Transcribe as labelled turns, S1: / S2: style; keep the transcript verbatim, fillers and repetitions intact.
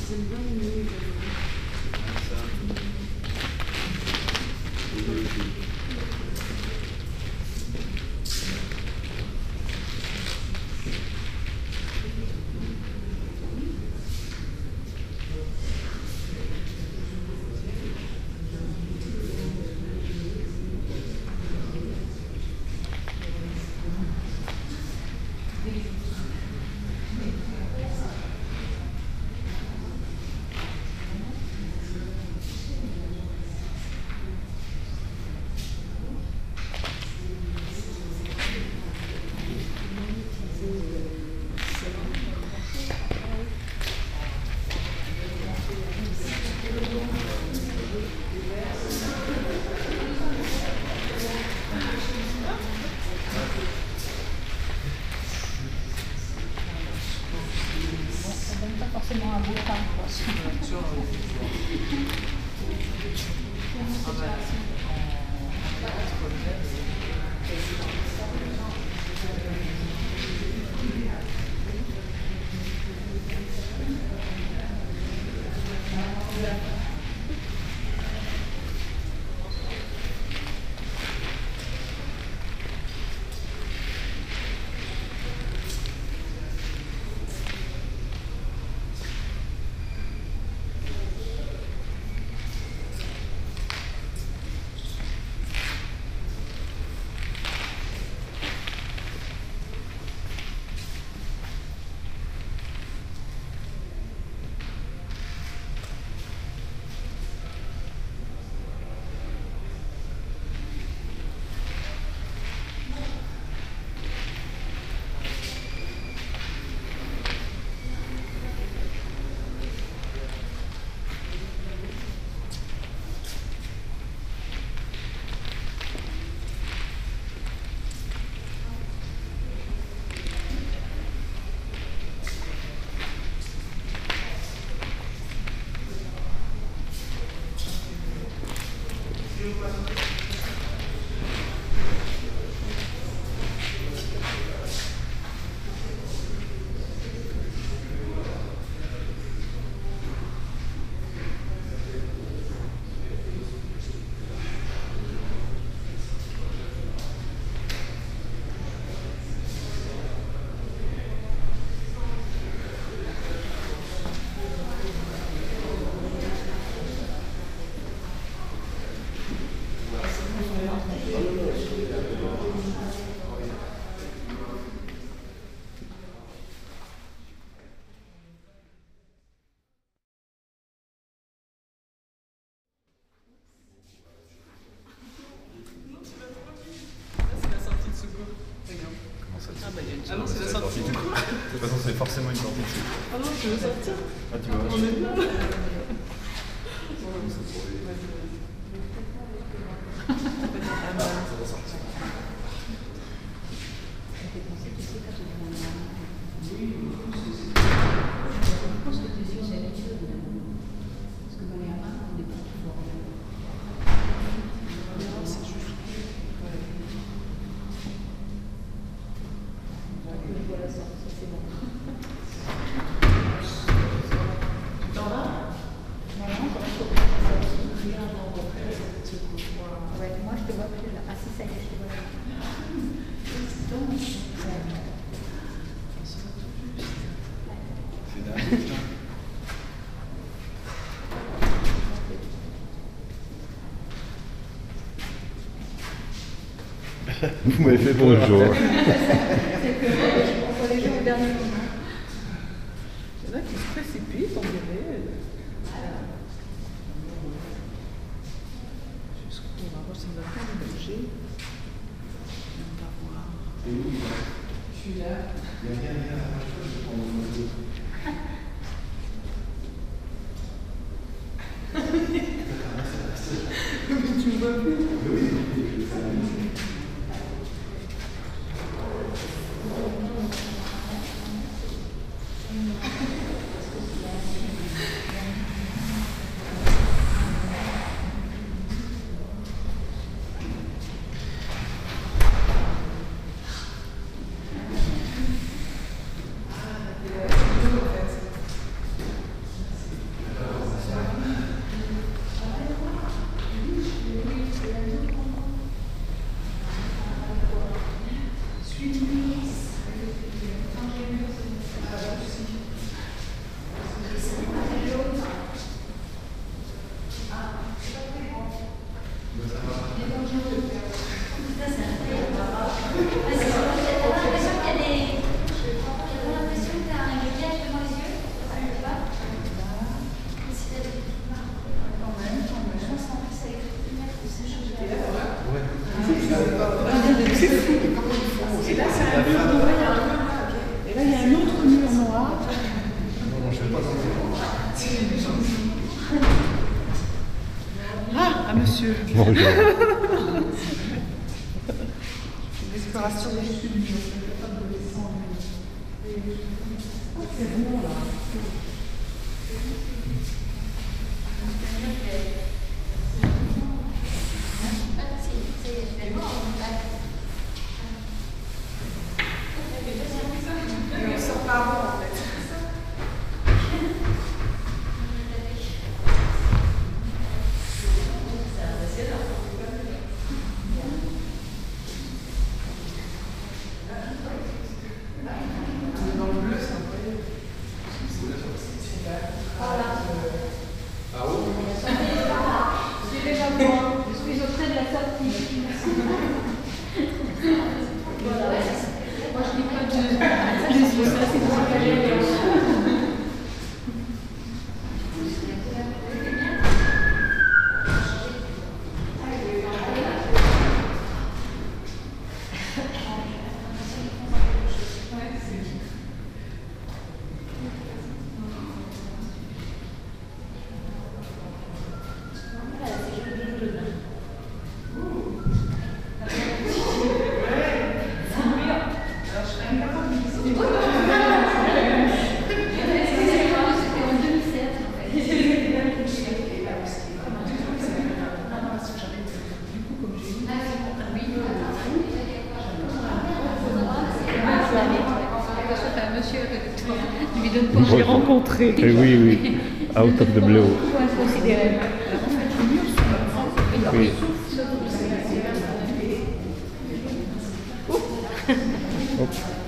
S1: Ah non, c'est la sortie du coup.
S2: De toute façon, c'est forcément une sortie dessus.
S1: Ah non, je veux sortir.
S2: Ah, tu vois.
S1: On est bien.
S2: Vous m'avez fait bonjour.
S3: C'est que je comprends les gens au dernier moment.
S1: Il y en a qui se précipitent, on dirait. Jusqu'où on va voir si on va pas bouger. On va voir. Je suis là.
S2: Il n'y a rien, rien à faire, je prends mon photo.
S1: Mais tu me vois plus.
S2: Oui.
S1: monsieur.
S4: Bonjour.
S1: L'exploration des studios. C'est bon là. Et on sort pas avant en fait. Dans le bleu, c'est incroyable.
S3: Suivez ma voie. Je suis au trait de la sortie. Voilà. Moi, je dis pas de... Je suis ça, c'est pour ça que
S4: Je l'ai rencontré. Eh oui, oui. Out of the blue. Oui. Hop.